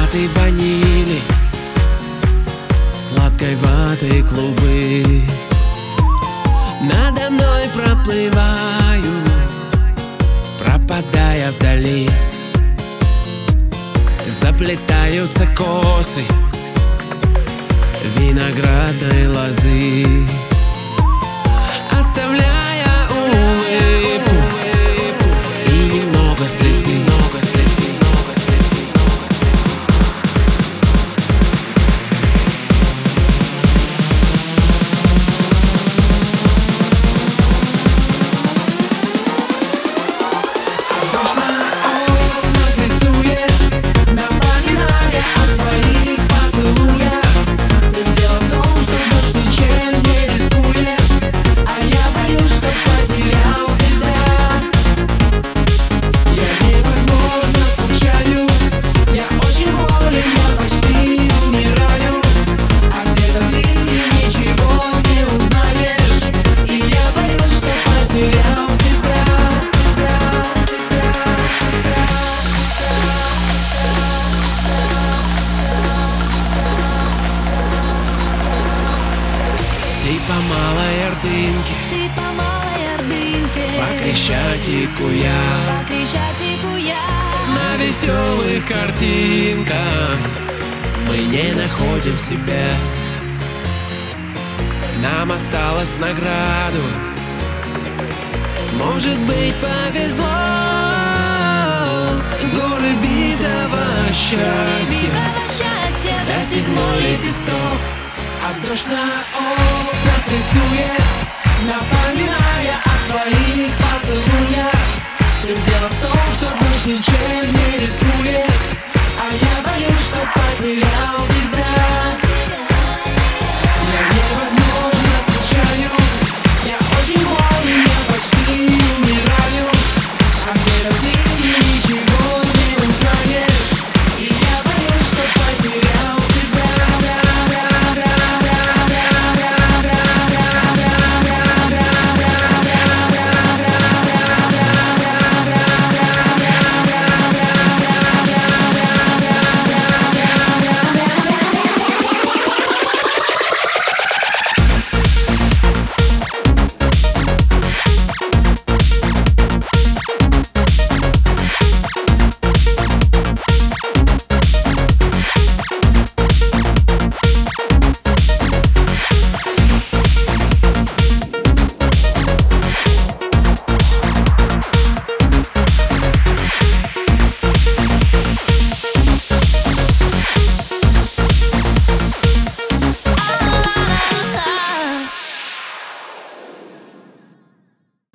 ароматы ванили, сладкой ваты клубы надо мной проплывают, пропадая вдали. Заплетаются косы виноградной лозы, оставляя улыбку и немного слезы. Ты по малой Ордынке, по Крещатику я, на веселых картинках мы не находим себя. Нам осталось в награду, может быть, повезло. Горы битого счастья, да седьмой лепесток. А дождь на окнах рисует, напоминая о твоих поцелуях. Все дело в том, что дождь ничем не рискует, а я боюсь, что потерял